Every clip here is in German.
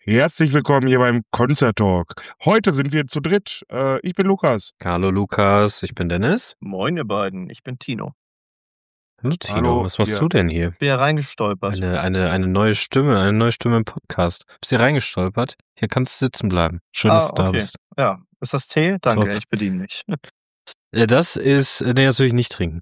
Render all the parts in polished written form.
Herzlich willkommen hier beim Concert Talk. Heute sind wir zu dritt. Ich bin Lukas. Hallo Lukas, ich bin Dennis. Moin ihr beiden, ich bin Tino. Hallo Tino, Hallo, was machst ja. du denn hier? Bin ja reingestolpert. Eine neue Stimme im Podcast. Bist hier reingestolpert? Hier kannst du sitzen bleiben. Schön, dass du da bist. Ja, ist das Tee? Danke, Top. ich bediene mich. Das ist, nee, das will ich nicht trinken.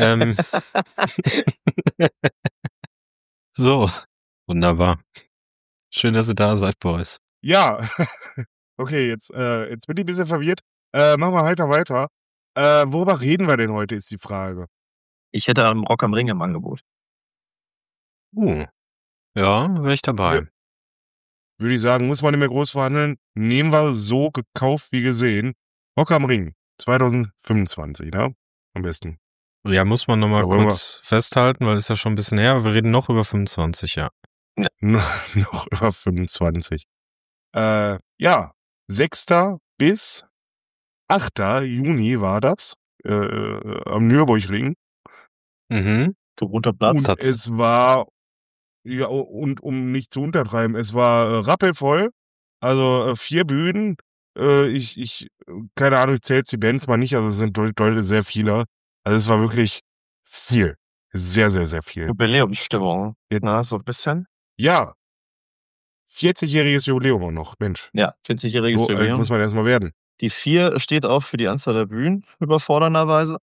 So, wunderbar. Schön, dass ihr da seid, Boys. Ja, okay, jetzt bin ich ein bisschen verwirrt. Machen wir weiter. Worüber reden wir denn heute, ist die Frage. Ich hätte einen Rock am Ring im Angebot. Ja, wäre ich dabei. Würde ich sagen, muss man nicht mehr groß verhandeln. Nehmen wir so gekauft wie gesehen. Rock am Ring 2025, ne? Am besten. Ja, muss man nochmal Darüber. kurz festhalten, weil es ja schon ein bisschen her, aber wir reden noch über 25, ja. Noch über 25. Ja, 6. bis 8. Juni war das. Am Nürburgring. Mhm. Gewohnter Platz. Und es war, ja, und um nicht zu untertreiben, es war rappelvoll. Also 4 Bühnen. Keine Ahnung, ich zähle die Bands mal nicht, also es sind deutlich sehr viele. Also es war wirklich viel. Sehr, sehr, sehr viel. Jubiläumsstimmung. Na, so ein bisschen. Ja. 40-jähriges Jubiläum auch noch, Mensch. Ja, 40-jähriges So alt Jubiläum. muss man erstmal werden. Die 4 steht auch für die Anzahl der Bühnen, überfordernderweise.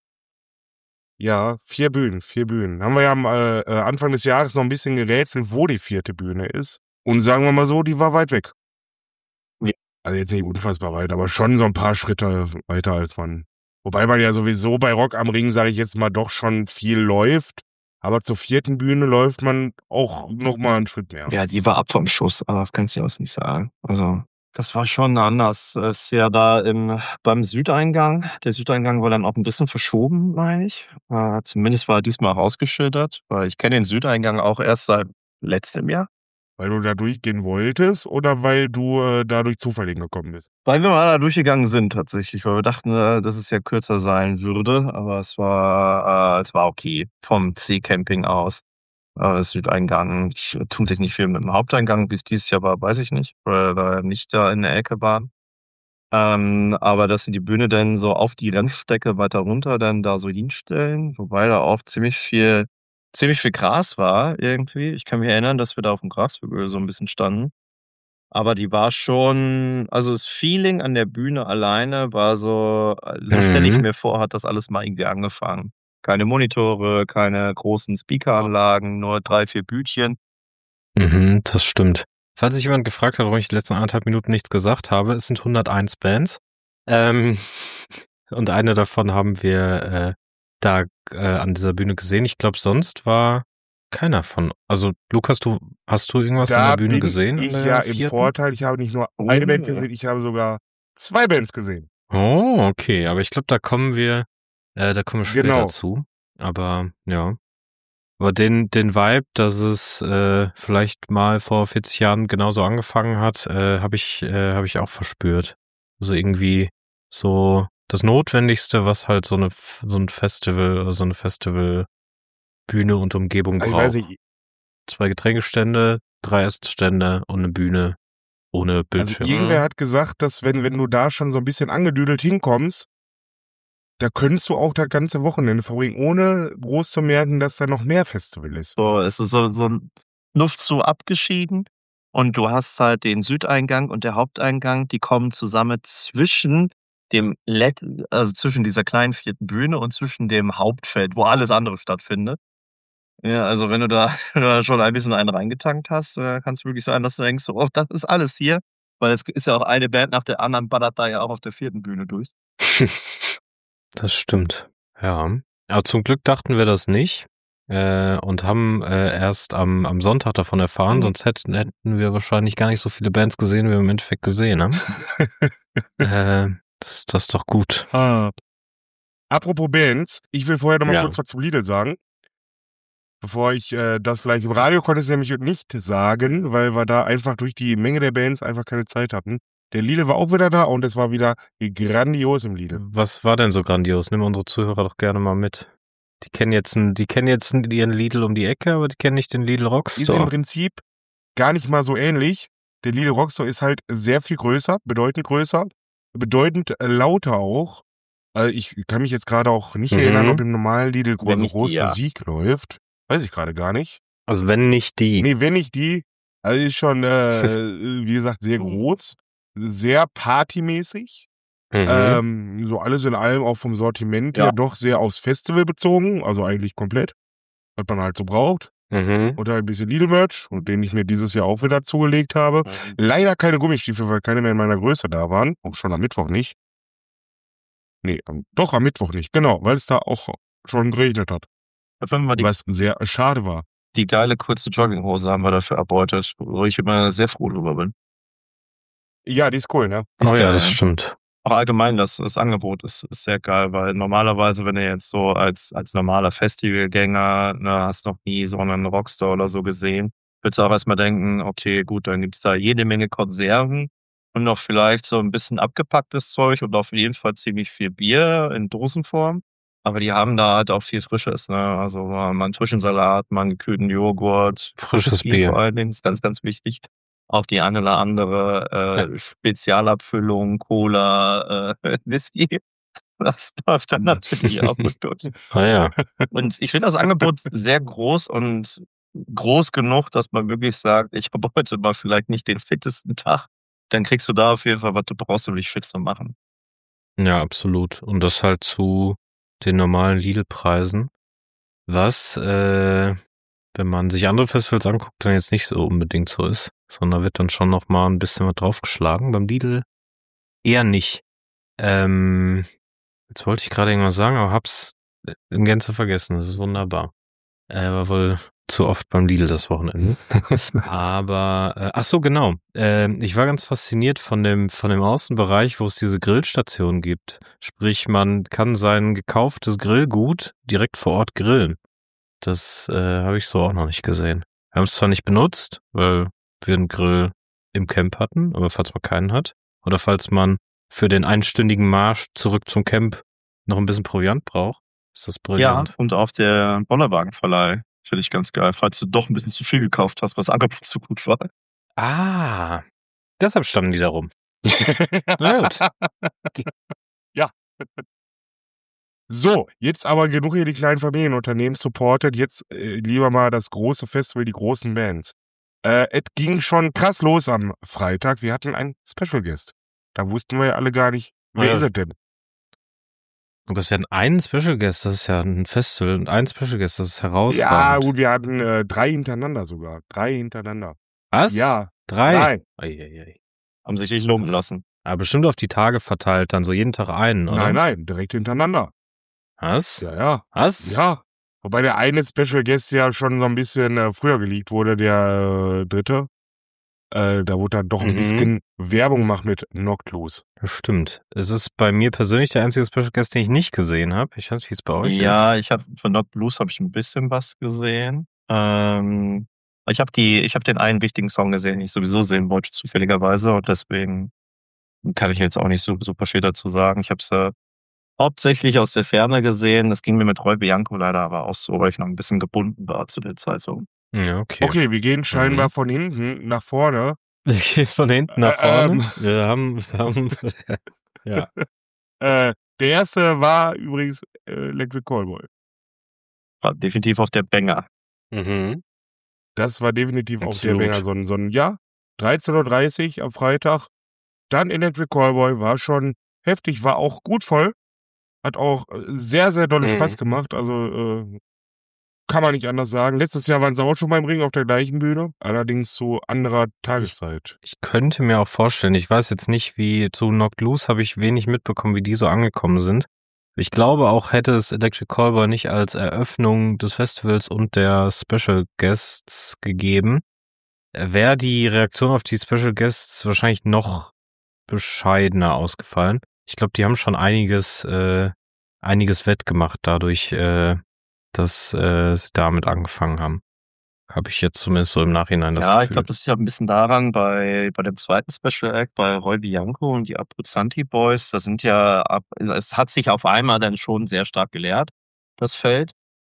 Ja, 4 Bühnen. Haben wir ja am Anfang des Jahres noch ein bisschen gerätselt, wo die 4. Bühne ist. Und sagen wir mal so, die war weit weg. Ja. Also jetzt nicht unfassbar weit, aber schon so ein paar Schritte weiter als man. Wobei man ja sowieso bei Rock am Ring, sage ich jetzt mal, doch schon viel läuft. Aber zur 4. Bühne läuft man auch noch mal einen Schritt mehr. Ja, die war ab vom Schuss, aber das kannst du ja auch nicht sagen. Also, das war schon anders. Es ist ja da beim Südeingang. Der Südeingang war dann auch ein bisschen verschoben, meine ich. Zumindest war er diesmal rausgeschildert, weil ich kenne den Südeingang auch erst seit letztem Jahr. Weil du da durchgehen wolltest oder weil du da durch Zufall hingekommen bist? Weil wir mal da durchgegangen sind tatsächlich, weil wir dachten, dass es ja kürzer sein würde, aber es war okay vom Seecamping aus. Das Südeingang, tut sich nicht viel mit dem Haupteingang, wie es dieses Jahr war, weiß ich nicht, weil wir nicht da in der Ecke waren. Aber dass sie die Bühne dann so auf die Rennstrecke weiter runter dann da so hinstellen, wobei da auch ziemlich viel Gras war irgendwie. Ich kann mich erinnern, dass wir da auf dem Grashügel so ein bisschen standen. Aber die war schon, also das Feeling an der Bühne alleine war so stelle ich mir vor, hat das alles mal irgendwie angefangen. Keine Monitore, keine großen Speakeranlagen, nur 3, 4 Bütchen. Mhm, das stimmt. Falls sich jemand gefragt hat, warum ich die letzten 1,5 Minuten nichts gesagt habe, es sind 101 Bands. Und eine davon haben wir da an dieser Bühne gesehen. Ich glaube, sonst war keiner von. Also, Lukas, hast du irgendwas an der Bühne gesehen? Da bin ich ja im Vorteil. Ich habe nicht nur eine Band gesehen, ich habe sogar 2 Bands gesehen. Oh, okay. Aber ich glaube, da kommen wir später Genau. zu. Aber, ja. Aber den Vibe, dass es vielleicht mal vor 40 Jahren genauso angefangen hat, habe ich auch verspürt. Also irgendwie so das Notwendigste, was halt so ein Festival oder so eine Festivalbühne und Umgebung Also ich braucht. weiß nicht, 2 Getränkestände, 3 Essstände und eine Bühne ohne Bildschirm. also irgendwer hat gesagt, dass wenn du da schon so ein bisschen angedüdelt hinkommst, da könntest du auch das ganze Wochenende verbringen, ohne groß zu merken, dass da noch mehr Festival ist. So, es ist so ein Luft so abgeschieden und du hast halt den Südeingang und der Haupteingang, die kommen zusammen zwischen zwischen dieser kleinen 4. Bühne und zwischen dem Hauptfeld, wo alles andere stattfindet. Ja, also wenn du da schon ein bisschen einen reingetankt hast, kann es wirklich sein, dass du denkst, oh, das ist alles hier, weil es ist ja auch eine Band nach der anderen ballert da ja auch auf der 4. Bühne durch. Das stimmt, ja. Aber zum Glück dachten wir das nicht und haben erst am Sonntag davon erfahren, sonst hätten wir wahrscheinlich gar nicht so viele Bands gesehen, wie wir im Endeffekt gesehen haben. Das ist doch gut. Apropos Bands, ich will vorher noch mal kurz was zum Lidl sagen. Bevor ich das vielleicht im Radio konnte es nämlich nicht sagen, weil wir da einfach durch die Menge der Bands einfach keine Zeit hatten. Der Lidl war auch wieder da und es war wieder grandios im Lidl. Was war denn so grandios? Nimm unsere Zuhörer doch gerne mal mit. Die kennen jetzt ihren Lidl um die Ecke, aber die kennen nicht den Lidl Rockstore. Ist im Prinzip gar nicht mal so ähnlich. Der Lidl Rockstore ist halt sehr viel größer, bedeutend lauter auch. Also ich kann mich jetzt gerade auch nicht erinnern, ob im normalen Lidl groß Musik läuft. Weiß ich gerade gar nicht. Also wenn nicht die. Nee, wenn nicht die. Also ist schon, wie gesagt, sehr groß. Sehr partymäßig. So alles in allem auch vom Sortiment her doch sehr aufs Festival bezogen. Also eigentlich komplett. Was man halt so braucht. Und halt ein bisschen Lidl-Merch, den ich mir dieses Jahr auch wieder zugelegt habe. Leider keine Gummistiefel, weil keine mehr in meiner Größe da waren. Auch schon am Mittwoch nicht. Nee, doch am Mittwoch nicht. Genau, weil es da auch schon geregnet hat. Was sehr schade war. Die geile kurze Jogginghose haben wir dafür erbeutet, wo ich immer sehr froh drüber bin. Ja, die ist cool, ne? Oh ja, das stimmt. Auch allgemein, das Angebot ist sehr geil, weil normalerweise, wenn du jetzt so als normaler Festivalgänger, ne, hast noch nie so einen Rockstar oder so gesehen, würdest du auch erstmal denken, okay, gut, dann gibt's da jede Menge Konserven und noch vielleicht so ein bisschen abgepacktes Zeug und auf jeden Fall ziemlich viel Bier in Dosenform. Aber die haben da halt auch viel Frisches, ne? Also mal einen frischen Salat, mal einen gekühlten Joghurt, frisches Bier vor allen Dingen, ist ganz, ganz wichtig. Auch die eine oder andere Spezialabfüllung, Cola, Whisky. Das läuft dann natürlich auch gut durch. Ah ja. Und ich finde das Angebot sehr groß und groß genug, dass man wirklich sagt, ich habe heute mal vielleicht nicht den fittesten Tag. Dann kriegst du da auf jeden Fall, was du brauchst, um dich fit zu machen. Ja, absolut. Und das halt zu den normalen Lidl-Preisen. Was, wenn man sich andere Festivals anguckt, dann jetzt nicht so unbedingt so ist, sondern wird dann schon noch mal ein bisschen was draufgeschlagen. Beim Lidl eher nicht. Jetzt wollte ich gerade irgendwas sagen, aber hab's in Gänze vergessen. Das ist wunderbar. War wohl zu oft beim Lidl das Wochenende. Aber, ach so, genau. Ich war ganz fasziniert von dem Außenbereich, wo es diese Grillstation gibt. Sprich, man kann sein gekauftes Grillgut direkt vor Ort grillen. Das habe ich so auch noch nicht gesehen. Wir haben es zwar nicht benutzt, weil wir einen Grill im Camp hatten, aber falls man keinen hat oder falls man für den einstündigen Marsch zurück zum Camp noch ein bisschen Proviant braucht, ist das brillant. Ja, und auf der Bollerwagenverleih finde ich ganz geil, falls du doch ein bisschen zu viel gekauft hast, was Angebot so gut war. Ah, deshalb standen die da rum. Na gut. Ja. So, jetzt aber genug hier die kleinen Familienunternehmen supportet. Jetzt lieber mal das große Festival, die großen Bands. Es ging schon krass los am Freitag. Wir hatten einen Special Guest. Da wussten wir ja alle gar nicht, wer ist es denn? Aber es werden einen Special Guest, das ist ja ein Festival, und ein Special Guest, das ist herausragend. Ja, gut, wir hatten 3 hintereinander sogar. 3 hintereinander. Was? Ja. 3? Nein. Ei. Haben sich nicht lumpen lassen. Aber bestimmt auf die Tage verteilt, dann so jeden Tag einen, oder? Nein, direkt hintereinander. Was? Ja. Was? Ja. Wobei der eine Special Guest ja schon so ein bisschen früher geleakt wurde, der dritte. Da wurde dann doch ein bisschen Werbung gemacht mit Knocked Loose. Das stimmt. Es ist bei mir persönlich der einzige Special Guest, den ich nicht gesehen habe. Ich weiß nicht, wie es bei euch ist. Ja, ich habe von Knocked Loose habe ich ein bisschen was gesehen. Ich habe den einen wichtigen Song gesehen, den ich sowieso sehen wollte, zufälligerweise. Und deswegen kann ich jetzt auch nicht so super viel dazu sagen. Ich habe es hauptsächlich aus der Ferne gesehen. Das ging mir mit Roy Bianco leider aber auch so, weil ich noch ein bisschen gebunden war zu der Zeit so. Ja, okay. Okay, wir gehen scheinbar von hinten nach vorne. Wir gehen von hinten nach vorne. Wir haben ja. Der erste war übrigens Electric Callboy. War definitiv auf der Banger. Das war definitiv auf der Banger. So ein 13:30 Uhr am Freitag. Dann Electric Callboy war schon heftig, war auch gut voll. Hat auch sehr, sehr dolle Spaß gemacht. Also kann man nicht anders sagen. Letztes Jahr waren sie auch schon beim Ring auf der gleichen Bühne, allerdings zu anderer Tageszeit. Ich könnte mir auch vorstellen, ich weiß jetzt nicht, wie zu Knocked Loose habe ich wenig mitbekommen, wie die so angekommen sind. Ich glaube auch, hätte es Electric Callboy nicht als Eröffnung des Festivals und der Special Guests gegeben, wäre die Reaktion auf die Special Guests wahrscheinlich noch bescheidener ausgefallen. Ich glaube, die haben schon einiges wettgemacht dadurch, dass sie damit angefangen haben. Habe ich jetzt zumindest so im Nachhinein das Gefühl. Ja, ich glaube, das ist ja ein bisschen daran, bei dem zweiten Special Act, bei Roy Bianco und die Abruzzanti Boys, es hat sich auf einmal dann schon sehr stark geleert, das Feld.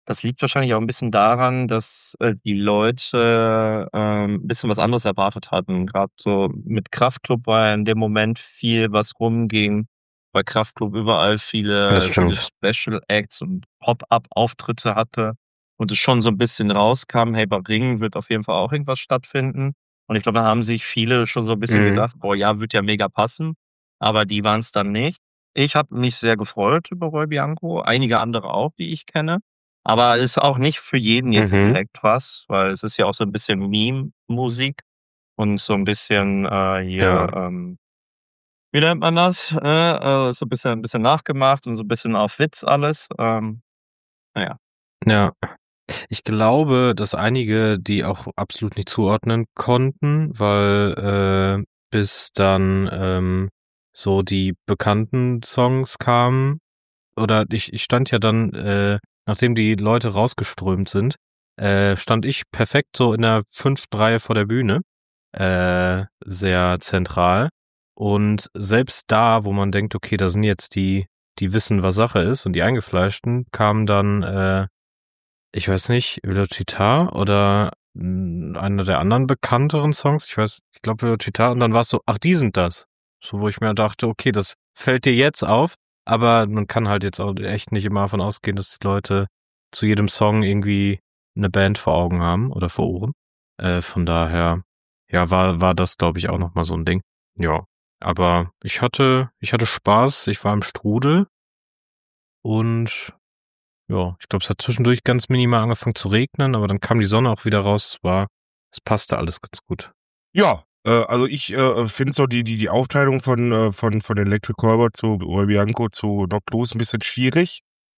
Das liegt wahrscheinlich auch ein bisschen daran, dass die Leute ein bisschen was anderes erwartet hatten. Gerade so mit Kraftklub war ja in dem Moment viel, was rumging. Bei Kraftklub überall Das viele stimmt. Special Acts und Pop-up-Auftritte hatte und es schon so ein bisschen rauskam, hey, bei Ring wird auf jeden Fall auch irgendwas stattfinden. Und ich glaube, da haben sich viele schon so ein bisschen gedacht, boah, ja, wird ja mega passen, aber die waren es dann nicht. Ich habe mich sehr gefreut über Roy Bianco, einige andere auch, die ich kenne. Aber ist auch nicht für jeden jetzt direkt was, weil es ist ja auch so ein bisschen Meme-Musik und so ein bisschen hier, Ja. wie nennt man das? So ein bisschen nachgemacht und so ein bisschen auf Witz alles. Na Ja. Ich glaube, dass einige die auch absolut nicht zuordnen konnten, weil bis dann so die bekannten Songs kamen, oder ich stand ja dann, nachdem die Leute rausgeströmt sind, stand ich perfekt so in der 5. Reihe vor der Bühne, sehr zentral. Und selbst da, wo man denkt, okay, da sind jetzt die wissen, was Sache ist, und die Eingefleischten, kamen dann, ich weiß nicht, Velocita oder einer der anderen bekannteren Songs. Ich glaube Velocita, und dann war es so, ach, die sind das. So, wo ich mir dachte, okay, das fällt dir jetzt auf, aber man kann halt jetzt auch echt nicht immer davon ausgehen, dass die Leute zu jedem Song irgendwie eine Band vor Augen haben oder vor Ohren. Von daher, ja, war das, glaube ich, auch nochmal so ein Ding. Ja, aber ich hatte Spaß, ich war im Strudel und ja, ich glaube, es hat zwischendurch ganz minimal angefangen zu regnen, aber dann kam die Sonne auch wieder raus. Es passte alles ganz gut. Ja, also ich finde so die Aufteilung von Electric Callboy zu Roy Bianco zu Knocked Loose ein bisschen schwierig.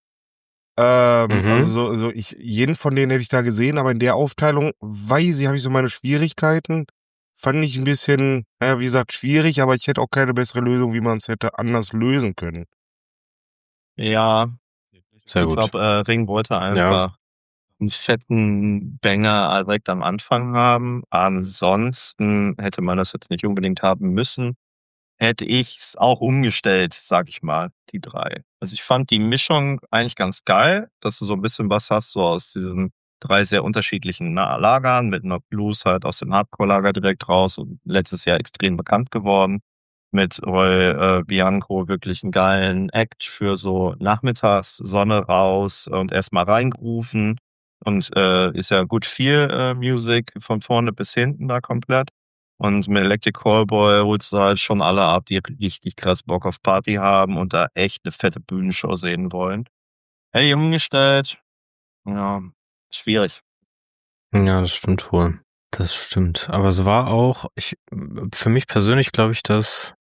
Also so jeden von denen hätte ich da gesehen, aber in der Aufteilung habe ich so meine Schwierigkeiten. Fand ich ein bisschen, naja, wie gesagt, schwierig, aber ich hätte auch keine bessere Lösung, wie man es hätte anders lösen können. Ja, Sehr ich gut. glaube, Ring wollte Ja. einfach einen fetten Banger direkt am Anfang haben. Ansonsten hätte man das jetzt nicht unbedingt haben müssen. Hätte ich's auch umgestellt, sag ich mal, die 3. Also, ich fand die Mischung eigentlich ganz geil, dass du so ein bisschen was hast, so aus diesen 3 sehr unterschiedlichen Lagern, mit Knocked Loose halt aus dem Hardcore-Lager direkt raus und letztes Jahr extrem bekannt geworden. Mit Roy Bianco wirklich 'n geilen Act für so nachmittags, Sonne raus und erst mal reingrooven und ist ja gut viel Music von vorne bis hinten da komplett. Und mit Electric Callboy holst du halt schon alle ab, die richtig krass Bock auf Party haben und da echt 'ne fette Bühnenshow sehen wollen. Hätte ich umgestellt, ja, schwierig. Ja, das stimmt wohl. Das stimmt. Aber es war auch, für mich persönlich glaube ich, das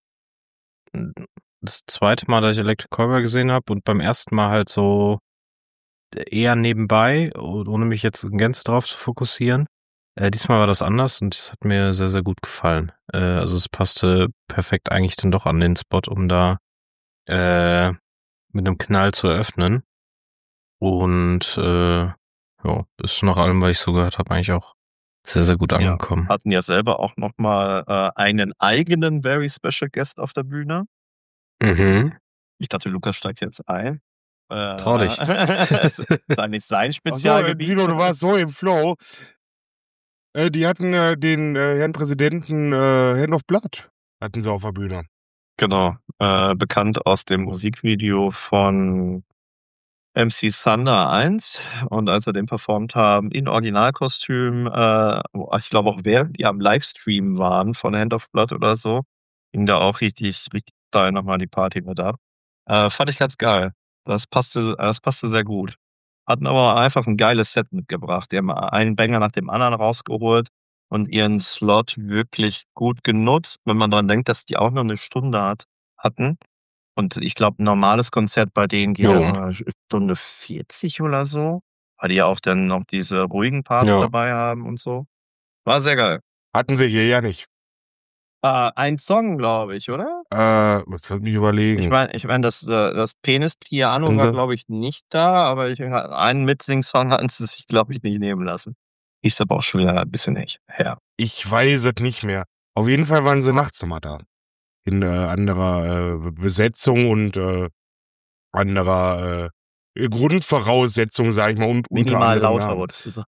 zweite Mal, dass ich Electric Callboy gesehen habe, und beim ersten Mal halt so eher nebenbei, ohne mich jetzt in Gänze drauf zu fokussieren. Diesmal war das anders und es hat mir sehr, sehr gut gefallen. Also es passte perfekt eigentlich dann doch an den Spot, um da mit einem Knall zu eröffnen. Und ja, ist nach allem, was ich so gehört habe, eigentlich auch sehr, sehr gut angekommen. Hatten ja selber auch noch mal einen eigenen Very Special Guest auf der Bühne. Ich dachte, Lukas steigt jetzt ein. Trau dich. Ist eigentlich sein Spezialgebiet. Gino, du warst so im Flow. Die hatten den Herrn Präsidenten Hand of Blood hatten sie auf der Bühne. Genau, bekannt aus dem Musikvideo von MC Thunder 1, und als sie den performt haben in Originalkostüm, ich glaube auch während die am Livestream waren von Hand of Blood oder so, ging da auch richtig steil noch mal die Party mit ab. Fand ich ganz geil. Das passte sehr gut. Hatten aber einfach 'n geiles Set mitgebracht. Die haben einen Banger nach dem anderen rausgeholt und ihren Slot wirklich gut genutzt, wenn man dran denkt, dass die auch nur 'ne Stunde hatten. Und ich glaube, 'n normales Konzert bei denen geht ja so 'ne Stunde 40 oder so, weil die ja auch dann noch diese ruhigen Parts dabei haben und so. War sehr geil. Hatten sie hier ja nicht. Ein Song, glaube ich, oder? Lass mich überlegen. Ich meine, das Penis-Piano war, glaube ich, nicht da, aber einen Mitsing-Song hatten sie sich, glaube ich, nicht nehmen lassen. Ist aber auch schon wieder 'n bisschen her. Ich weiß es nicht mehr. Auf jeden Fall waren sie nachts nochmal da. In anderer Besetzung und anderer Grundvoraussetzung, sag ich mal, und unter Minimal anderem lauter, Namen. wolltest du sagen.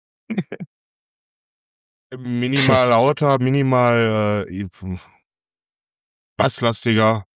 Minimal lauter, minimal basslastiger.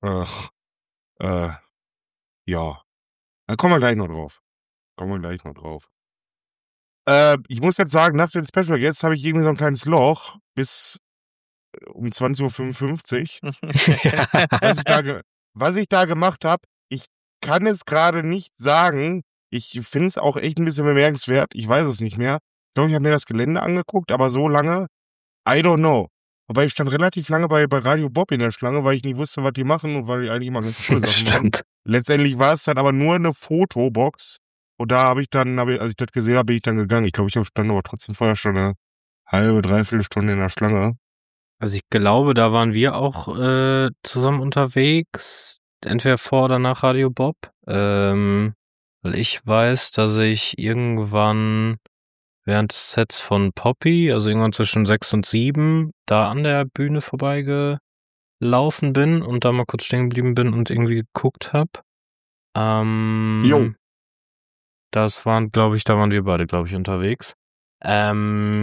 Ja. Da kommen wir gleich noch drauf. Ich muss jetzt sagen, nach den Special Guests habe ich irgendwie so ein kleines Loch bis um 20:55 Uhr. Was ich da gemacht habe, ich kann es gerade nicht sagen. Ich finde es auch echt ein bisschen bemerkenswert. Ich weiß es nicht mehr. Ich glaube, ich habe mir das Gelände angeguckt, aber so lange, I don't know. Wobei ich stand relativ lange bei Radio Bob in der Schlange, weil ich nie wusste, was die machen und weil die eigentlich immer ganz coole Sachen machen. Letztendlich war es dann aber nur eine Fotobox. Und da habe ich dann, als ich das gesehen habe, bin ich dann gegangen. Ich glaube, ich stand aber trotzdem vorher schon eine halbe, dreiviertel Stunde in der Schlange. Also ich glaube, da waren wir auch zusammen unterwegs, entweder vor oder nach Radio Bob. Weil ich weiß, dass ich irgendwann während des Sets von Poppy, also irgendwann zwischen 6 und 7, da an der Bühne vorbeigelaufen bin und da mal kurz stehen geblieben bin und irgendwie geguckt habe. Jo. Das waren, glaube ich, da waren wir beide, glaube ich, unterwegs. Ja,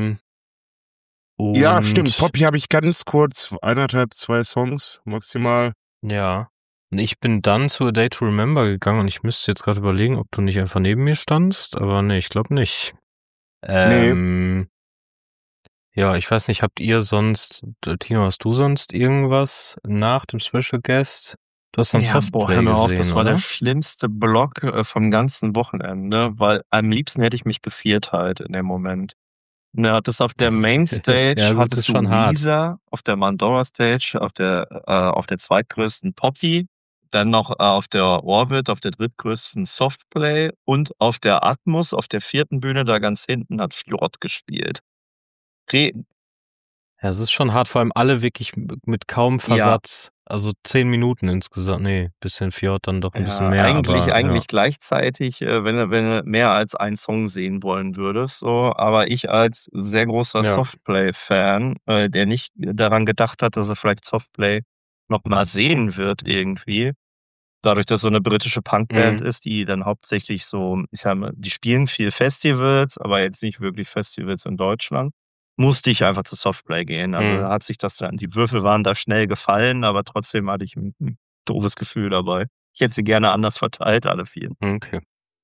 stimmt. Poppy habe ich ganz kurz 1,5, 2 Songs maximal. Ja. Und ich bin dann zu A Day to Remember gegangen und ich müsste jetzt gerade überlegen, ob du nicht einfach neben mir standst, aber nee, ich glaube nicht. Nee. Ja, ich weiß nicht, habt ihr sonst, Tino, hast du sonst irgendwas nach dem Special Guest? Du hast dann Softplay hör mir gesehen, auf, das war oder? der schlimmste Block vom ganzen Wochenende, weil am liebsten hätte ich mich gevierteilt in dem Moment. Ne, hattest auf der Mainstage Ja, gut, hattest ist du schon hart. Lisa, auf der Mandora Stage, auf der zweitgrößten Poppy, dann noch auf der Orbit, auf der drittgrößten Softplay und auf der Atmos, auf der vierten Bühne da ganz hinten hat Fjord gespielt. Ja, es ist schon hart, vor allem alle wirklich mit kaum Versatz. Also 10 Minuten insgesamt. Nee, bisschen Fjord, dann doch ein bisschen mehr. Eigentlich gleichzeitig, wenn du mehr als einen Song sehen wollen würdest, so. Aber ich als sehr großer Softplay-Fan, der nicht daran gedacht hat, dass er vielleicht Softplay noch mal sehen wird irgendwie. Dadurch, dass so eine britische Punkband ist, die dann hauptsächlich so, ich sag mal, die spielen viel Festivals, aber jetzt nicht wirklich Festivals in Deutschland, musste ich einfach zu Softplay gehen. Also da hat sich das dann, die Würfel waren da schnell gefallen, aber trotzdem hatte ich ein doofes Gefühl dabei. Ich hätte sie gerne anders verteilt, alle 4. Okay.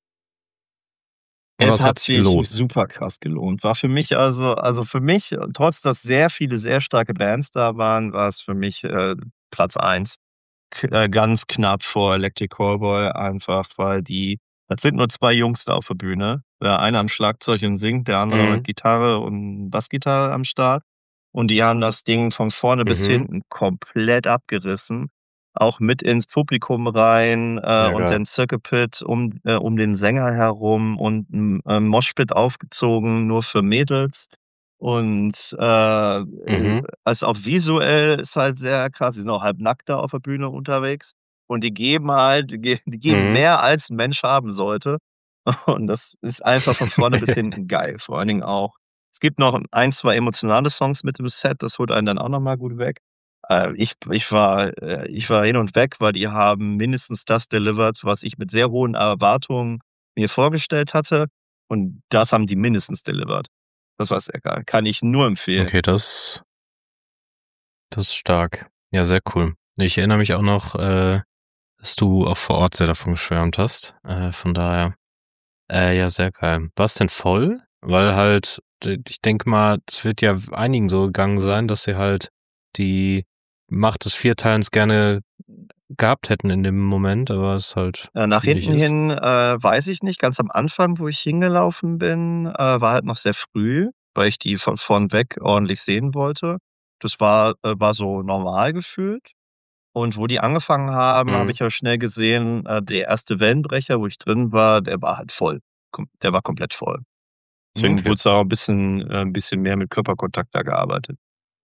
Es hat sich super krass gelohnt. War für mich also für mich, trotz dass sehr viele, sehr starke Bands da waren, war es für mich Platz 1. Ganz knapp vor Electric Callboy, einfach weil das sind nur 2 Jungs da auf der Bühne. Der eine am Schlagzeug und singt, der andere mit Gitarre und Bassgitarre am Start. Und die haben das Ding von vorne bis hinten komplett abgerissen. Auch mit ins Publikum rein und den Circle Pit um den Sänger herum und ein Moshpit aufgezogen, nur für Mädels. Und also auch visuell ist halt sehr krass. Die sind auch halb nackt da auf der Bühne unterwegs. Und die geben mehr als ein Mensch haben sollte. Und das ist einfach von vorne bis hinten geil. Vor allen Dingen auch. Es gibt noch 1, 2 emotionale Songs mit dem Set, das holt einen dann auch nochmal gut weg. Ich war hin und weg, weil die haben mindestens das delivered, was ich mit sehr hohen Erwartungen mir vorgestellt hatte. Und das haben die mindestens delivered. Das war sehr geil. Kann ich nur empfehlen. Okay, das ist stark. Ja, sehr cool. Ich erinnere mich auch noch, dass du auch vor Ort sehr davon geschwärmt hast. Von daher, ja, sehr geil. War es denn voll? Weil halt, ich denke mal, es wird ja einigen so gegangen sein, dass sie halt die Macht des Vierteilens gerne gehabt hätten in dem Moment, aber es halt nach hinten hin weiß ich nicht. Ganz am Anfang, wo ich hingelaufen bin, war halt noch sehr früh, weil ich die von vorn weg ordentlich sehen wollte. Das war so normal gefühlt. Und wo die angefangen haben, habe ich ja schnell gesehen, der erste Wellenbrecher, wo ich drin war, der war halt voll. Der war komplett voll. Deswegen wurde es auch ein bisschen mehr mit Körperkontakt da gearbeitet.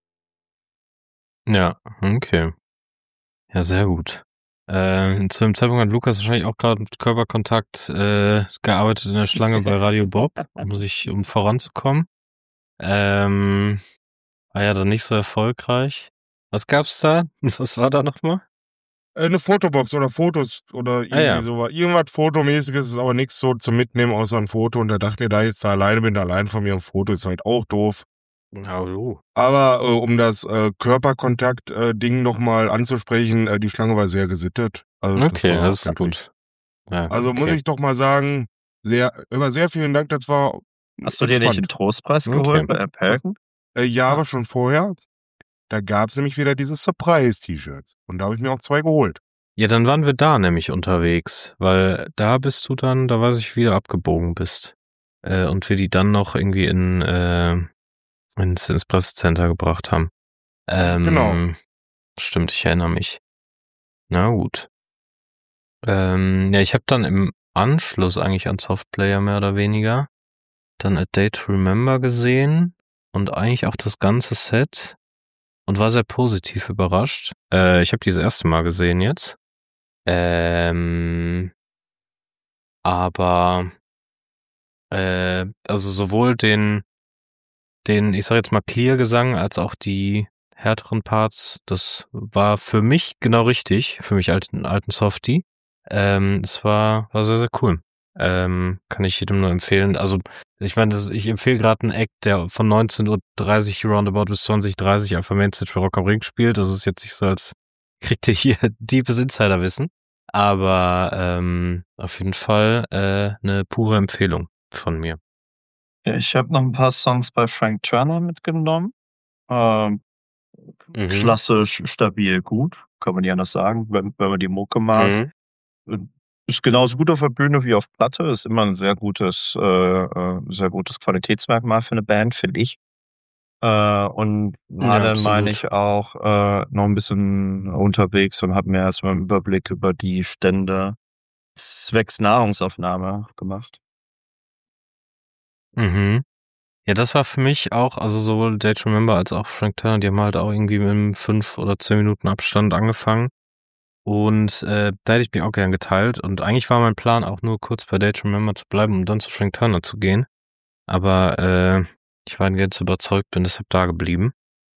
Ja, okay. Ja, sehr gut. Zu dem Zeitpunkt hat Lukas wahrscheinlich auch gerade mit Körperkontakt gearbeitet in der Schlange bei Radio Bob, um voranzukommen. War ja dann nicht so erfolgreich. Was gab's da? Was war da nochmal? Eine Fotobox oder Fotos oder irgendwie sowas. Irgendwas Fotomäßiges ist aber nichts so zum Mitnehmen außer ein Foto. Und da dachte ich, da jetzt da alleine bin, allein von mir ein Foto ist halt auch doof. Hallo. Aber um das Körperkontakt-Ding nochmal anzusprechen, die Schlange war sehr gesittet. Also okay, das ist gut. Ja, also muss ich doch mal sagen, sehr vielen Dank, das war Hast du dir nicht einen Trostpreis geholt bei Apple? Ja, aber schon vorher. Da gab's nämlich wieder diese Surprise-T-Shirts. Und da habe ich mir auch 2 geholt. Ja, dann waren wir da nämlich unterwegs, weil da bist du dann, da weiß ich, wie du abgebogen bist. Und wir die dann noch irgendwie ins Pressecenter gebracht haben. Genau. Stimmt, ich erinnere mich. Na gut. Ja, ich habe dann im Anschluss eigentlich an Softplayer mehr oder weniger dann A Day to Remember gesehen und eigentlich auch das ganze Set und war sehr positiv überrascht. Ich habe die das erste Mal gesehen jetzt. Aber also sowohl den ich sag jetzt mal Clear-Gesang als auch die härteren Parts, das war für mich genau richtig, für mich alten Softie. Es war sehr, sehr cool. Kann ich jedem nur empfehlen. Also, ich meine, ich empfehle gerade einen Act, der von 19:30 Uhr roundabout bis 20:30 auf der Mainstage für Rock am Ring spielt. Das ist jetzt nicht so, als kriegt ihr hier deepes Insiderwissen. Aber auf jeden Fall eine pure Empfehlung von mir. Ja, ich habe noch ein paar Songs bei Frank Turner mitgenommen. Klassisch, stabil, gut. Kann man nicht anders sagen, wenn man die Mucke mag. Ist genauso gut auf der Bühne wie auf Platte. Ist immer ein sehr gutes Qualitätsmerkmal für eine Band, finde ich. Und war dann, meine ich, auch noch ein bisschen unterwegs und habe mir erstmal einen Überblick über die Stände zwecks Nahrungsaufnahme gemacht. Ja, das war für mich auch, also sowohl Day to Remember als auch Frank Turner, die haben halt auch irgendwie mit einem 5 oder 10 Minuten Abstand angefangen. Und da hätte ich mich auch gern geteilt. Und eigentlich war mein Plan auch nur kurz bei Day to Remember zu bleiben, um dann zu Frank Turner zu gehen. Aber ich war jetzt überzeugt, bin deshalb da geblieben.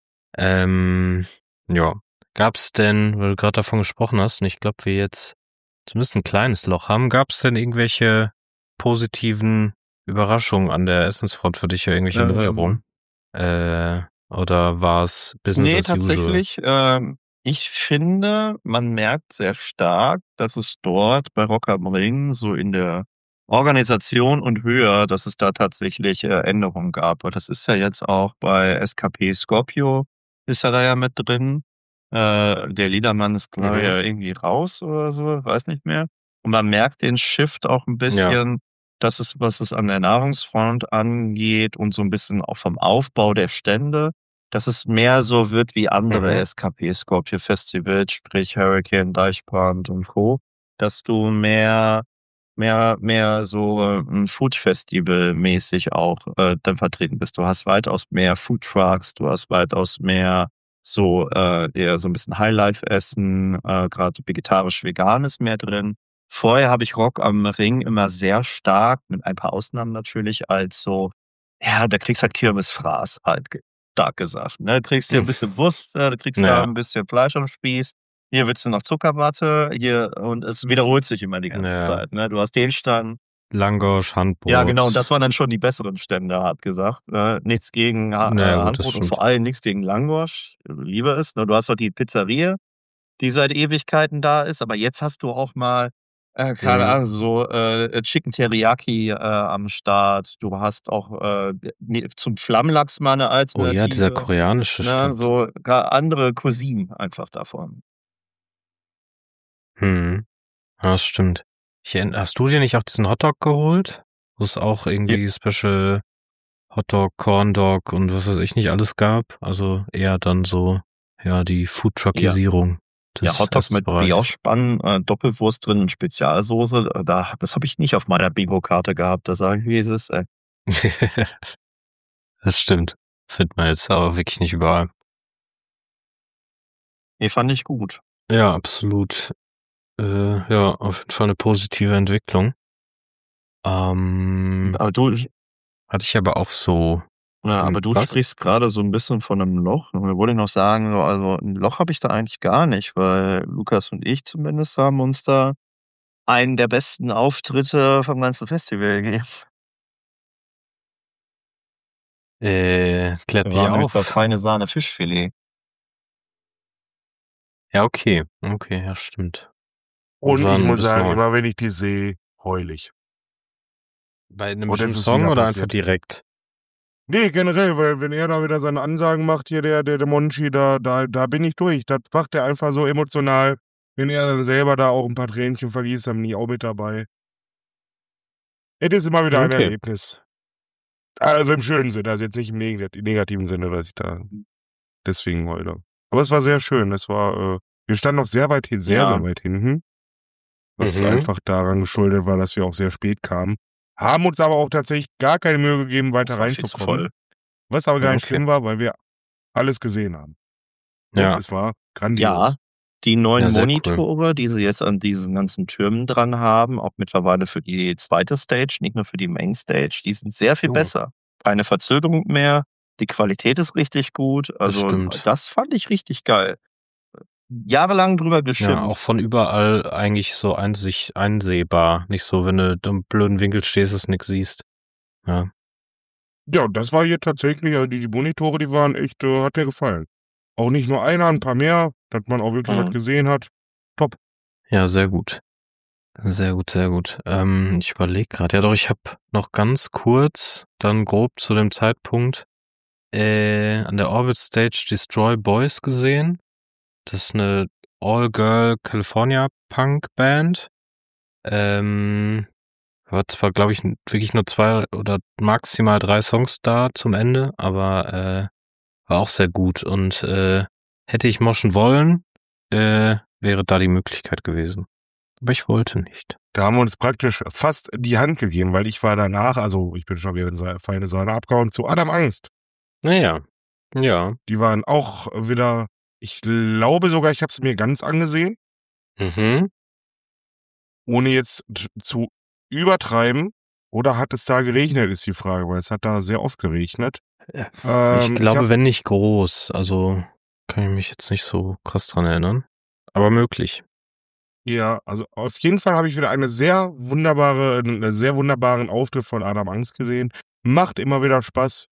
Ja. Gab's denn, weil du gerade davon gesprochen hast, und ich glaube, wir jetzt zumindest ein kleines Loch haben, gab's denn irgendwelche positiven Überraschungen an der Essensfront für dich, ja, irgendwelche Neuerungen? Oder war es Business as usual? Tatsächlich. Ich finde, man merkt sehr stark, dass es dort bei Rock am Ring so in der Organisation und höher, dass es da tatsächlich Änderungen gab. Und das ist ja jetzt auch bei SKP Scorpio, ist er da ja mit drin. Der Liedermann ist, glaube ich, irgendwie raus oder so, weiß nicht mehr. Und man merkt den Shift auch ein bisschen, dass es, was es an der Nahrungsfront angeht und so ein bisschen auch vom Aufbau der Stände, dass es mehr so wird wie andere SKP Scorpio Festivals, sprich Hurricane, Deichbrand und Co., dass du mehr so Food Festival mäßig auch dann vertreten bist. Du hast weitaus mehr Food Trucks, du hast weitaus mehr so eher so ein bisschen Highlife-Essen, gerade vegetarisch-vegan ist mehr drin. Vorher habe ich Rock am Ring immer sehr stark, mit ein paar Ausnahmen natürlich, als so, ja, da kriegst halt Kirmesfraß halt stark gesagt. Ne? Kriegst hier ein bisschen Wurst, du kriegst da ein bisschen Fleisch am Spieß, hier willst du noch Zuckerwatte, hier, und es wiederholt sich immer die ganze Zeit. Ne? Du hast den Stand. Langosch, Handbrot. Ja, genau, und das waren dann schon die besseren Stände, hart gesagt. Nichts gegen Handbrot und vor allem nichts gegen Langosch, liebe es. Ne? Du hast doch die Pizzeria, die seit Ewigkeiten da ist, aber jetzt hast du auch mal keine Ahnung, so Chicken Teriyaki am Start. Du hast auch zum Flammlachs mal eine Alternative. Oh ja, dieser koreanische Stand. So andere Cuisine einfach davon. Ja, das stimmt. Hast du dir nicht auch diesen Hotdog geholt? Wo es auch irgendwie Special Hotdog, Corn Dog und was weiß ich nicht alles gab? Also eher dann so, ja, die Foodtruckisierung. Ja, Hotdog mit Brioche-Spann, Doppelwurst drin, Spezialsoße. Das habe ich nicht auf meiner Bingo-Karte gehabt. Da sage ich, wie es ist, ey. Das stimmt. Findet man jetzt aber wirklich nicht überall. Nee, fand ich gut. Ja, absolut. Ja, auf jeden Fall eine positive Entwicklung. Aber du... Hatte ich aber auch so Ja, aber du sprichst gerade so ein bisschen von einem Loch. Und wir wollen noch sagen, so, also ein Loch habe ich da eigentlich gar nicht, weil Lukas und ich zumindest haben uns da einen der besten Auftritte vom ganzen Festival gegeben. Klärt mich Wir waren nämlich bei auf. Feine Sahne Fischfilet. Ja, okay. Okay, ja, stimmt. Und Das war ich ein muss bisschen sagen, neu. immer wenn ich die sehe, heul ich. Bei einem Und es bestimmten ist Song wieder oder einfach passiert. direkt? Nee, generell, weil wenn er da wieder seine Ansagen macht, hier der Monchi, da bin ich durch. Das macht er einfach so emotional. Wenn er selber da auch ein paar Tränchen vergießt, dann bin ich auch mit dabei. Es ist immer wieder ein Okay. Erlebnis. Also im schönen Sinne, also jetzt nicht im negativen Sinne, dass ich da deswegen heule. Aber es war sehr schön. Es war, wir standen noch sehr weit Ja. sehr weit hinten. Was einfach daran geschuldet war, dass wir auch sehr spät kamen. Haben uns aber auch tatsächlich gar keine Mühe gegeben, weiter Das war viel zu reinzukommen. voll. Was aber gar nicht Okay. schlimm war, weil wir alles gesehen haben. Und Ja. es war grandios. Ja, die neuen Ja, sehr cool. Monitore, die sie jetzt an diesen ganzen Türmen dran haben, auch mittlerweile für die zweite Stage, nicht nur für die Main Stage, die sind sehr viel Jo. besser. Keine Verzögerung mehr, die Qualität ist richtig gut. Also stimmt. das fand ich richtig geil. Jahrelang drüber Ja, geschimpft. auch von überall eigentlich so einsehbar. Nicht so, wenn du im blöden Winkel stehst, es nix siehst. Ja. Ja, das war hier tatsächlich, also die Monitore, die waren echt, hat mir gefallen. Auch nicht nur einer, ein paar mehr, dass man auch wirklich was gesehen hat. Top. Ja, sehr gut. Sehr gut, sehr gut. Ich überlege gerade. Ja doch, ich habe noch ganz kurz, dann grob zu dem Zeitpunkt, an der Orbit Stage Destroy Boys gesehen. Das ist eine All-Girl California Punk Band. War zwar, glaube ich, wirklich nur 2 oder maximal 3 Songs da zum Ende, aber war auch sehr gut. Und hätte ich moschen wollen, wäre da die Möglichkeit gewesen. Aber ich wollte nicht. Da haben wir uns praktisch fast die Hand gegeben, weil ich war danach, also ich bin schon wieder in Feine Sahne abgehauen, zu Adam Angst. Naja, ja. Die waren auch wieder, ich glaube sogar, ich habe es mir ganz angesehen. Mhm. Ohne jetzt zu übertreiben. Oder hat es da geregnet, ist die Frage, weil es hat da sehr oft geregnet. Ich glaube, wenn nicht groß. Also kann ich mich jetzt nicht so krass dran erinnern. Aber möglich. Ja, also auf jeden Fall habe ich wieder einen sehr wunderbaren Auftritt von Adam Angst gesehen. Macht immer wieder Spaß.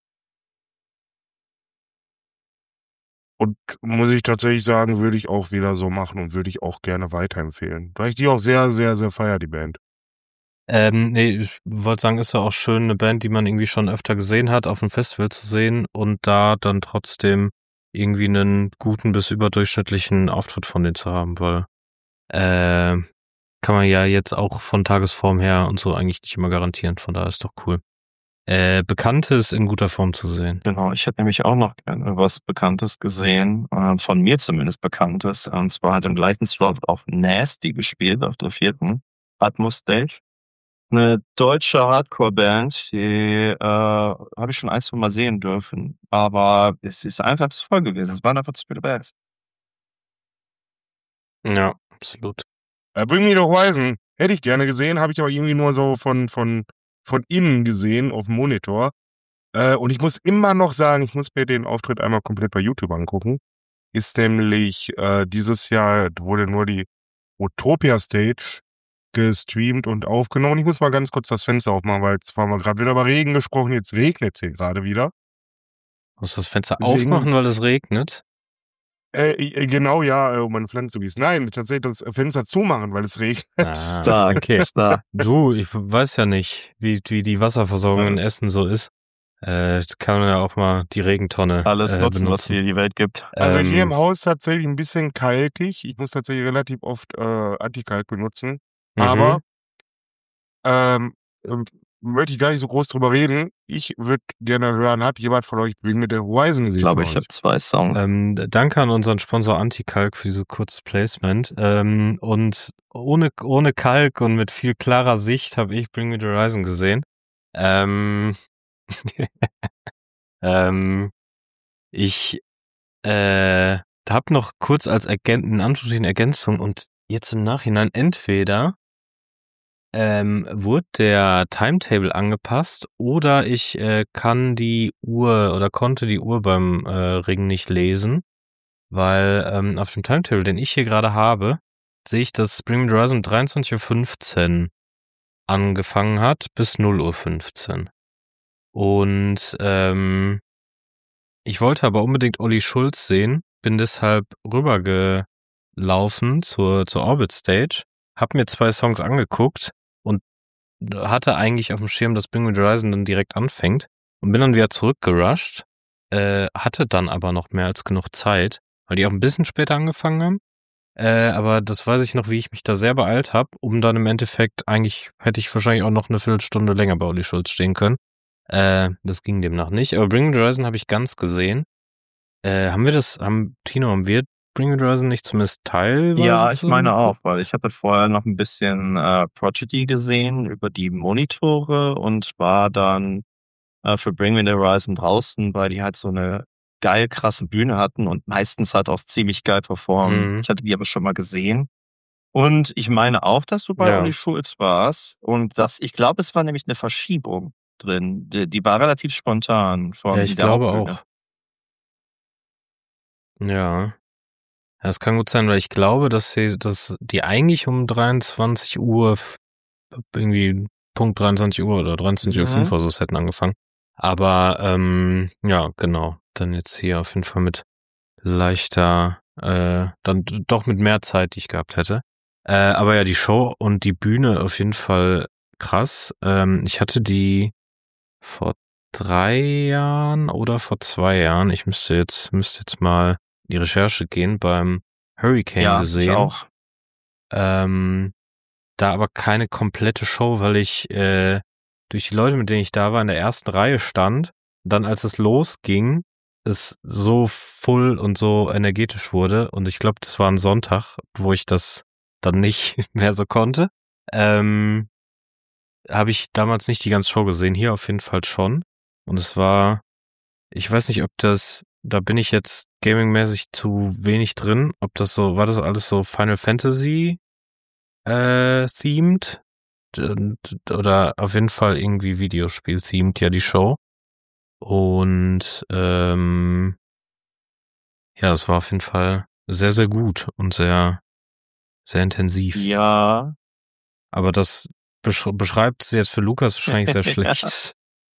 Und muss ich tatsächlich sagen, würde ich auch wieder so machen und würde ich auch gerne weiterempfehlen. Weil ich die auch sehr, sehr, sehr feier, die Band. Nee, ich wollte sagen, ist ja auch schön, eine Band, die man irgendwie schon öfter gesehen hat, auf einem Festival zu sehen und da dann trotzdem irgendwie einen guten bis überdurchschnittlichen Auftritt von denen zu haben, weil kann man ja jetzt auch von Tagesform her und so eigentlich nicht immer garantieren, von daher ist doch cool. Bekanntes in guter Form zu sehen. Genau, ich hätte nämlich auch noch gerne was Bekanntes gesehen, von mir zumindest Bekanntes, und zwar hat im gleichen Slot auch Nasty gespielt, auf der 4. Atmos Stage. Eine deutsche Hardcore-Band, die habe ich schon 1, 2 Mal sehen dürfen, aber es ist einfach zu voll gewesen. Es waren einfach zu viele Bands. Ja, absolut. Bring Me the Horizon. Hätte ich gerne gesehen, habe ich aber irgendwie nur so von innen gesehen auf dem Monitor. Und ich muss immer noch sagen, ich muss mir den Auftritt einmal komplett bei YouTube angucken. Ist nämlich dieses Jahr wurde nur die Utopia Stage gestreamt und aufgenommen. Ich muss mal ganz kurz das Fenster aufmachen, weil jetzt haben wir gerade wieder über Regen gesprochen, jetzt regnet es hier gerade wieder. Muss das Fenster Deswegen- aufmachen, weil es regnet? Genau, ja, um meine Pflanze zu gießen. Nein, tatsächlich das Fenster zumachen, weil es regnet. Stark, okay. stark. Du, ich weiß ja nicht, wie die Wasserversorgung in Essen so ist. Kann man ja auch mal die Regentonne Alles nutzen, benutzen. was hier die Welt gibt. Also hier im Haus tatsächlich ein bisschen kalkig. Ich muss tatsächlich relativ oft Antikalk benutzen. Aber möchte ich gar nicht so groß drüber reden. Ich würde gerne hören, hat jemand von euch Bring Me the Horizon gesehen? Ich glaube, ich habe 2 Songs. Danke an unseren Sponsor Antikalk für dieses kurzes Placement. Und ohne Kalk und mit viel klarer Sicht habe ich Bring Me the Horizon gesehen. Ich habe noch kurz als Ergänzung und jetzt im Nachhinein entweder wurde der Timetable angepasst oder ich kann die Uhr oder konnte die Uhr beim Ring nicht lesen, weil auf dem Timetable, den ich hier gerade habe, sehe ich, dass Bring Me the Horizon 23:15 Uhr angefangen hat bis 0:15 Uhr. Und ich wollte aber unbedingt Olli Schulz sehen, bin deshalb rübergelaufen zur Orbit Stage, hab mir 2 Songs angeguckt und hatte eigentlich auf dem Schirm, dass Bring Me the Horizon dann direkt anfängt und bin dann wieder zurückgerusht, hatte dann aber noch mehr als genug Zeit, weil die auch ein bisschen später angefangen haben. Aber das weiß ich noch, wie ich mich da sehr beeilt habe, um dann im Endeffekt, eigentlich hätte ich wahrscheinlich auch noch eine Viertelstunde länger bei Olli Schulz stehen können. Das ging demnach nicht. Aber Bring Me the Horizon habe ich ganz gesehen. Haben wir Bring Me the Horizon nicht zumindest teilweise? Ja, ich meine auch, weil ich hatte vorher noch ein bisschen Prodigy gesehen über die Monitore und war dann für Bring Me the Horizon draußen, weil die halt so eine geil krasse Bühne hatten und meistens halt auch ziemlich geil performen. Ich hatte die aber schon mal gesehen. Und ich meine auch, dass du bei Olli Schulz warst und ich glaube, es war nämlich eine Verschiebung drin. Die war relativ spontan von ja, ich der glaube Hauptbühne. auch. Ja. Das kann gut sein, weil ich glaube, dass die eigentlich um 23 Uhr, irgendwie Punkt 23 Uhr oder 23:05 Uhr oder so hätten angefangen. Aber ja, genau. Dann jetzt hier auf jeden Fall mit leichter, dann doch mit mehr Zeit, die ich gehabt hätte. Aber ja, die Show und die Bühne auf jeden Fall krass. Ich hatte die vor 3 Jahren oder vor 2 Jahren, ich müsste jetzt mal die Recherche gehen, beim Hurricane gesehen. Ja, ich auch. Da aber keine komplette Show, weil ich durch die Leute, mit denen ich da war, in der ersten Reihe stand. Dann, als es losging, es so full und so energetisch wurde. Und ich glaube, das war ein Sonntag, wo ich das dann nicht mehr so konnte. Habe ich damals nicht die ganze Show gesehen. Hier auf jeden Fall schon. Und es war, ich weiß nicht, ob da bin ich jetzt gamingmäßig zu wenig drin. Ob das so, war das alles so Final Fantasy themed? Oder auf jeden Fall irgendwie Videospiel themed, ja, die Show. Und ja, es war auf jeden Fall sehr, sehr gut und sehr, sehr intensiv. Ja. Aber das beschreibt es jetzt für Lukas wahrscheinlich sehr schlecht.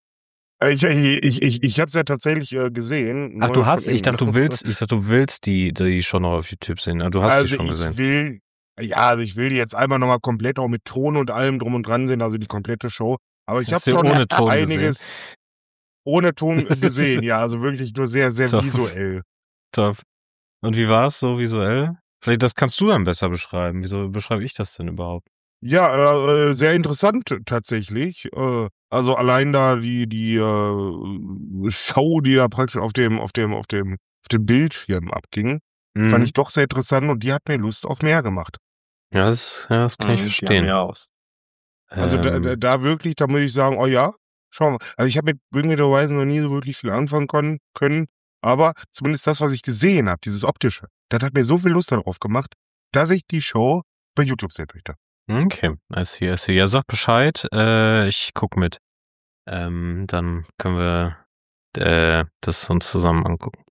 Ich hab's ja tatsächlich gesehen. Ach, du hast, ich dachte, du willst die schon noch auf YouTube sehen. Du hast sie schon gesehen. Ich will die jetzt einmal nochmal komplett auch mit Ton und allem drum und dran sehen, also die komplette Show. Aber ich habe schon ohne Ton einiges gesehen? Ohne Ton gesehen, ja, also wirklich nur sehr, sehr Top. visuell. Top. Und wie war es so visuell? Vielleicht das kannst du dann besser beschreiben. Wieso beschreibe ich das denn überhaupt? Ja, sehr interessant tatsächlich. Also allein da die Show, die da praktisch auf dem Bildschirm abging, fand ich doch sehr interessant und die hat mir Lust auf mehr gemacht. Ja, das kann ich verstehen. Also da wirklich, da muss ich sagen, oh ja, schau mal. Also ich habe mit Bring Me the Horizon noch nie so wirklich viel anfangen können, aber zumindest das, was ich gesehen habe, dieses Optische, das hat mir so viel Lust darauf gemacht, dass ich die Show bei YouTube sehen möchte. Okay, I see. Ja, sag Bescheid, ich guck mit. Dann können wir das uns zusammen angucken.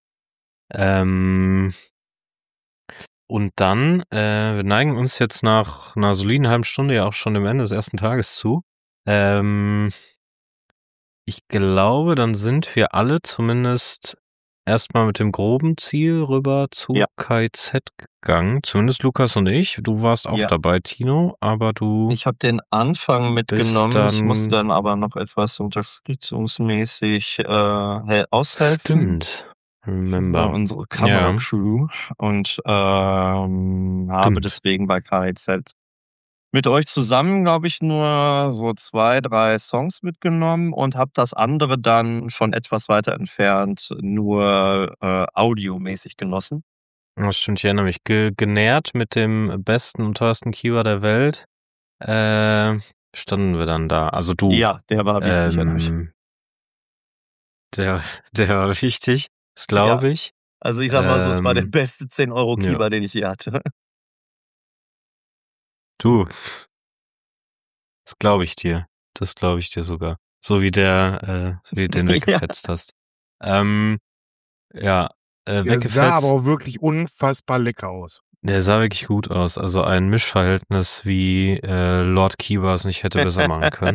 Und dann, wir neigen uns jetzt nach einer soliden halben Stunde ja auch schon dem Ende des ersten Tages zu. Ich glaube, dann sind wir alle zumindest erstmal mit dem groben Ziel rüber zu KZ gegangen. Zumindest Lukas und ich. Du warst auch dabei, Tino, aber ich habe den Anfang mitgenommen. Ich musste dann aber noch etwas unterstützungsmäßig aushelfen. Stimmt. Remember. Unsere Kameracrew und habe deswegen bei KZ mit euch zusammen, glaube ich, nur so 2, 3 Songs mitgenommen und habe das andere dann von etwas weiter entfernt nur audiomäßig genossen. Das stimmt, ich erinnere mich. Genährt mit dem besten und teuersten Keyword der Welt standen wir dann da. Also du. Ja, der war wichtig an euch. Der war wichtig, das glaube ich. Also ich sag mal so, es war der beste 10 € Keyword, den ich je hatte. Du, Das glaube ich dir. Das glaube ich dir sogar. So wie du den weggefetzt hast. Der weggefetzt. sah aber auch wirklich unfassbar lecker aus. Der sah wirklich gut aus. Also ein Mischverhältnis, wie Lord Kiba es nicht hätte besser machen können.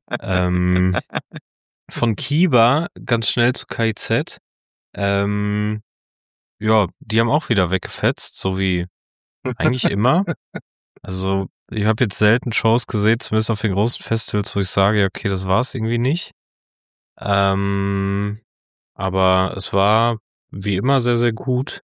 Von Kiba ganz schnell zu KIZ. Die haben auch wieder weggefetzt, so wie eigentlich immer. Also ich habe jetzt selten Shows gesehen, zumindest auf den großen Festivals, wo ich sage, okay, das war's irgendwie nicht. Aber es war wie immer sehr, sehr gut.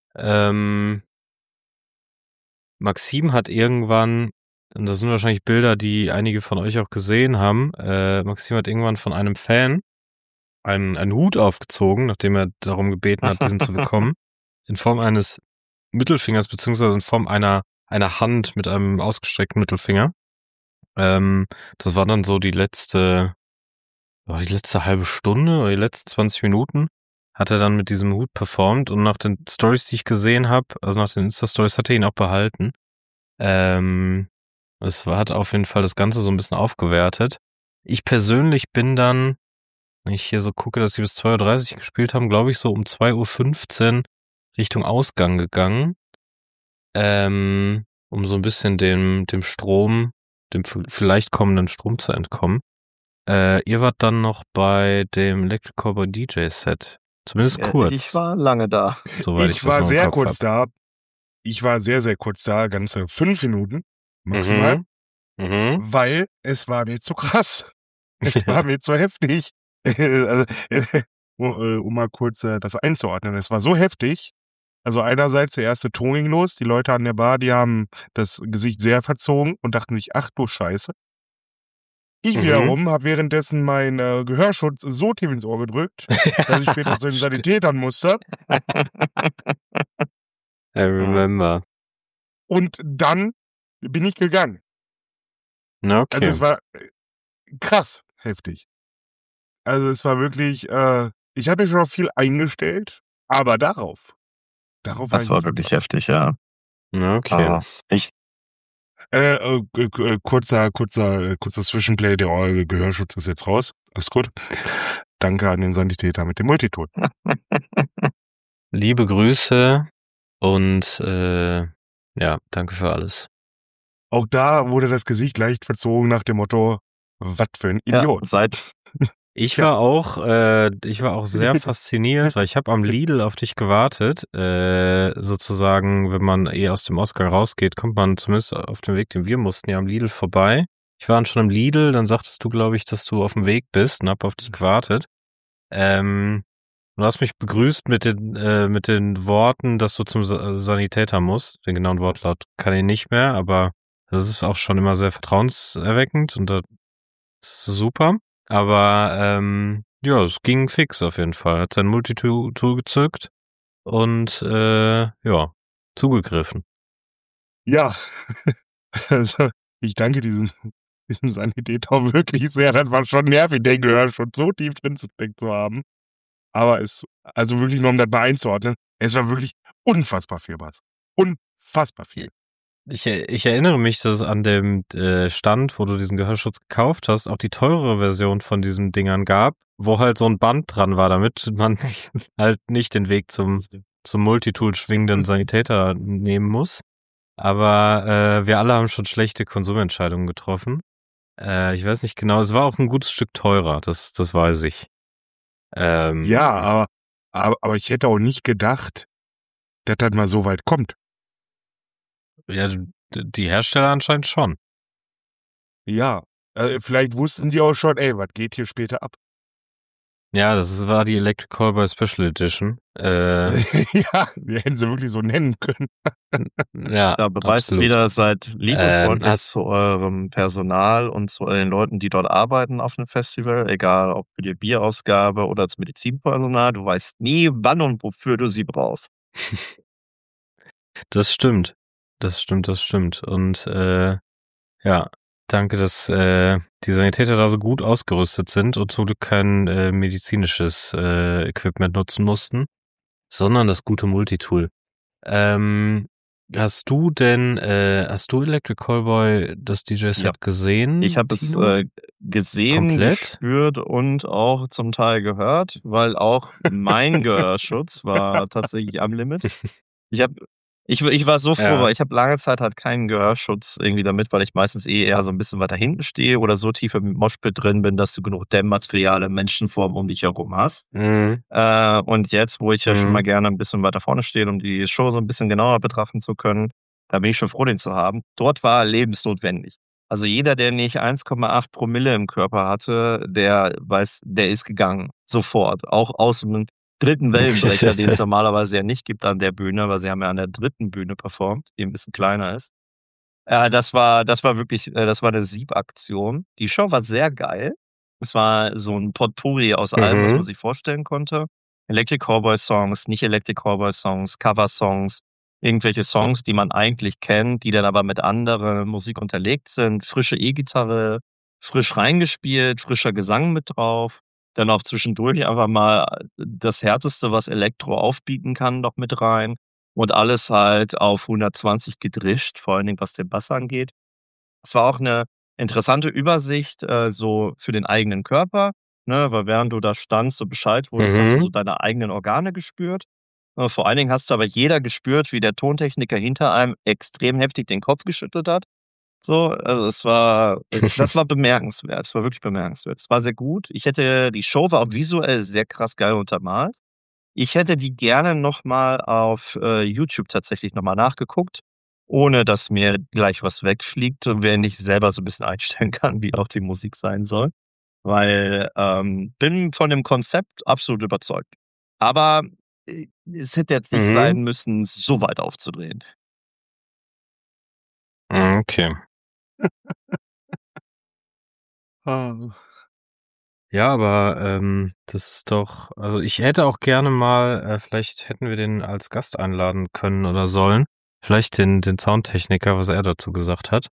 Maxim hat irgendwann, und das sind wahrscheinlich Bilder, die einige von euch auch gesehen haben, Maxim hat irgendwann von einem Fan einen Hut aufgezogen, nachdem er darum gebeten hat, diesen zu bekommen, in Form eines Mittelfingers, beziehungsweise in Form einer Hand mit einem ausgestreckten Mittelfinger. Das war dann so die letzte halbe Stunde oder die letzten 20 Minuten hat er dann mit diesem Hut performt und nach den Stories, die ich gesehen habe, also nach den Insta-Stories, hat er ihn auch behalten. Es hat auf jeden Fall das Ganze so ein bisschen aufgewertet. Ich persönlich bin dann, wenn ich hier so gucke, dass sie bis 2:30 Uhr gespielt haben, glaube ich so um 2:15 Uhr Richtung Ausgang gegangen, um so ein bisschen dem Strom, dem vielleicht kommenden Strom zu entkommen. Ihr wart dann noch bei dem Electric Cowboy DJ Set. Zumindest kurz. Ich war lange da. Soweit Ich war sehr kurz da. Ich war sehr, sehr kurz da, ganze 5 Minuten maximal, weil es war mir zu krass. Es war mir zu heftig. Also, um mal kurz das einzuordnen. Es war so heftig. Also einerseits der erste Ton ging los. Die Leute an der Bar, die haben das Gesicht sehr verzogen und dachten sich, ach du Scheiße. Ich wiederum habe währenddessen meinen Gehörschutz so tief ins Ohr gedrückt, dass ich später zu den Sanitätern musste. I remember. Und dann bin ich gegangen. Okay. Also es war krass heftig. Also es war wirklich, ich habe mir schon auf viel eingestellt, aber darauf das war wirklich heftig, ja. Okay. Kurzer Zwischenplay, der Gehörschutz ist jetzt raus. Alles gut. Danke an den Sanitäter mit dem Multitool. Liebe Grüße und danke für alles. Auch da wurde das Gesicht leicht verzogen nach dem Motto, was für ein Idiot. Ich war auch sehr fasziniert, weil ich habe am Lidl auf dich gewartet. Sozusagen, wenn man aus dem Ausgang rausgeht, kommt man zumindest auf dem Weg, den wir mussten, ja am Lidl vorbei. Ich war dann schon im Lidl, dann sagtest du, glaube ich, dass du auf dem Weg bist und hab auf dich gewartet. Du hast mich begrüßt mit den Worten, dass du zum Sanitäter musst. Den genauen Wortlaut kann ich nicht mehr, aber das ist auch schon immer sehr vertrauenserweckend und das ist super. Aber es ging fix auf jeden Fall. Hat sein Multitool gezückt und zugegriffen. Ja, also ich danke diesem Sanitäter wirklich sehr. Das war schon nervig, den Gehörschutz so tief drin zu haben. Aber also wirklich nur um das mal einzuordnen, es war wirklich unfassbar viel was. Unfassbar viel. Ich erinnere mich, dass es an dem Stand, wo du diesen Gehörschutz gekauft hast, auch die teurere Version von diesen Dingern gab, wo halt so ein Band dran war, damit man halt nicht den Weg zum Multitool schwingenden Sanitäter nehmen muss. Aber wir alle haben schon schlechte Konsumentscheidungen getroffen. Ich weiß nicht genau, es war auch ein gutes Stück teurer, das weiß ich. Ja, aber ich hätte auch nicht gedacht, dass das mal so weit kommt. Ja, die Hersteller anscheinend schon. Ja, vielleicht wussten die auch schon, was geht hier später ab? Ja, das war die Electric Callboy Special Edition. Ja, wir hätten sie wirklich so nennen können. Ja, da beweist wieder, seid liebevoll zu eurem Personal und zu den Leuten, die dort arbeiten auf dem Festival, egal ob für die Bierausgabe oder als Medizinpersonal. Du weißt nie, wann und wofür du sie brauchst. Das stimmt. Und danke, dass die Sanitäter da so gut ausgerüstet sind und zum Glück kein medizinisches Equipment nutzen mussten, sondern das gute Multitool. Hast du Electric Callboy, das DJ-Set gesehen? Ich habe es gesehen, komplett? gespürt und auch zum Teil gehört, weil auch mein Gehörschutz war tatsächlich am Limit. Ich war so froh, weil ich habe lange Zeit halt keinen Gehörschutz irgendwie damit, weil ich meistens eher so ein bisschen weiter hinten stehe oder so tief im Moshpit drin bin, dass du genug Dämmmaterial in Menschenform um dich herum hast. Mhm. Und jetzt, wo ich ja schon mal gerne ein bisschen weiter vorne stehe, um die Show so ein bisschen genauer betrachten zu können, da bin ich schon froh, den zu haben. Dort war lebensnotwendig. Also jeder, der nicht 1,8 Promille im Körper hatte, der weiß, der ist gegangen. Sofort. Auch aus dem dritten Wellenbrecher, den es normalerweise ja nicht gibt an der Bühne, weil sie haben ja an der dritten Bühne performt, die ein bisschen kleiner ist. Das war wirklich, das war eine Siebaktion. Die Show war sehr geil. Es war so ein Potpourri aus allem, was man sich vorstellen konnte. Electric Callboy Songs, nicht Electric Callboy Songs, Cover-Songs, irgendwelche Songs, die man eigentlich kennt, die dann aber mit anderer Musik unterlegt sind. Frische E-Gitarre, frisch reingespielt, frischer Gesang mit drauf. Dann auch zwischendurch einfach mal das Härteste, was Elektro aufbieten kann, noch mit rein. Und alles halt auf 120 gedrischt, vor allen Dingen was den Bass angeht. Es war auch eine interessante Übersicht, so für den eigenen Körper, ne? Weil während du da standst und Bescheid wusstest, hast du so deine eigenen Organe gespürt. Vor allen Dingen hast du aber jeder gespürt, wie der Tontechniker hinter einem extrem heftig den Kopf geschüttelt hat. So, also das war bemerkenswert. Es war wirklich bemerkenswert. Es war sehr gut. Die Show war auch visuell sehr krass geil untermalt. Ich hätte die gerne noch mal auf YouTube tatsächlich noch mal nachgeguckt, ohne dass mir gleich was wegfliegt und wenn ich selber so ein bisschen einstellen kann, wie auch die Musik sein soll. Weil bin von dem Konzept absolut überzeugt. Aber es hätte jetzt nicht sein müssen, so weit aufzudrehen. Okay. Ja, aber das ist doch, also ich hätte auch gerne mal, vielleicht hätten wir den als Gast einladen können oder sollen. Vielleicht den Soundtechniker, was er dazu gesagt hat.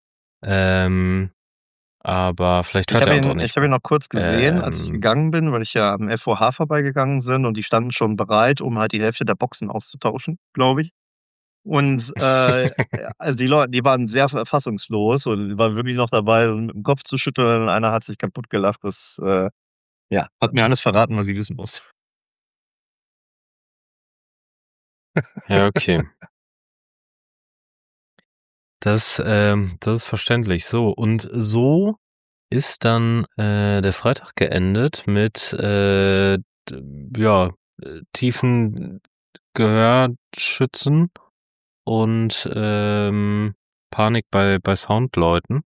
Aber vielleicht hört er uns auch nicht. Ich habe ihn noch kurz gesehen, als ich gegangen bin, weil ich ja am FOH vorbeigegangen bin und die standen schon bereit, um halt die Hälfte der Boxen auszutauschen, glaube ich. Und also die Leute, die waren sehr fassungslos und waren wirklich noch dabei, mit dem Kopf zu schütteln. Einer hat sich kaputt gelacht. Das hat mir alles verraten, was ich wissen muss. Ja, okay. Das ist verständlich. So, und so ist dann der Freitag geendet mit tiefen Gehörschützen und Panik bei Soundleuten.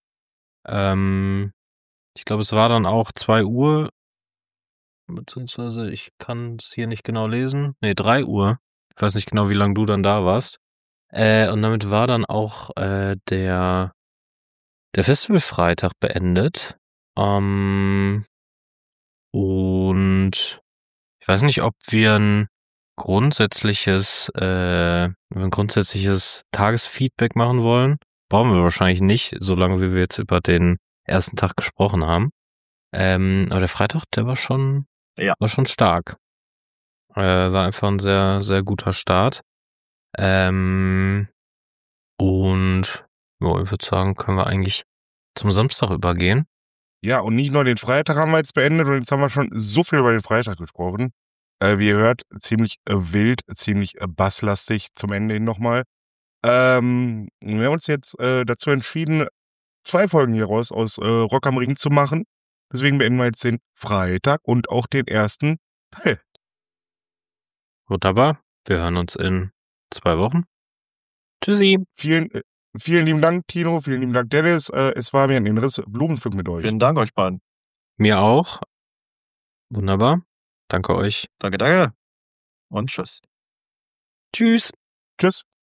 Ich glaube, es war dann auch 2 Uhr, beziehungsweise ich kann es hier nicht genau lesen. Nee, 3 Uhr. Ich weiß nicht genau, wie lange du dann da warst. Und damit war dann auch der Festivalfreitag beendet. Und ich weiß nicht, ob wir ein grundsätzliches Tagesfeedback machen wollen. Brauchen wir wahrscheinlich nicht, solange wie wir jetzt über den ersten Tag gesprochen haben. Aber der Freitag, der war schon stark. War einfach ein sehr, sehr guter Start. Und ja, ich würde sagen, können wir eigentlich zum Samstag übergehen. Ja, und nicht nur den Freitag haben wir jetzt beendet, und jetzt haben wir schon so viel über den Freitag gesprochen. Wie ihr hört, ziemlich wild, ziemlich basslastig zum Ende hin nochmal. Wir haben uns jetzt dazu entschieden, 2 Folgen hieraus aus Rock am Ring zu machen. Deswegen beenden wir jetzt den Freitag und auch den ersten Teil. Wunderbar. Wir hören uns in 2 Wochen. Tschüssi. Vielen lieben Dank, Tino. Vielen lieben Dank, Dennis. Es war mir ein inneres Blumenpflück mit euch. Vielen Dank euch beiden. Mir auch. Wunderbar. Danke euch. Danke. Und tschüss. Tschüss. Tschüss.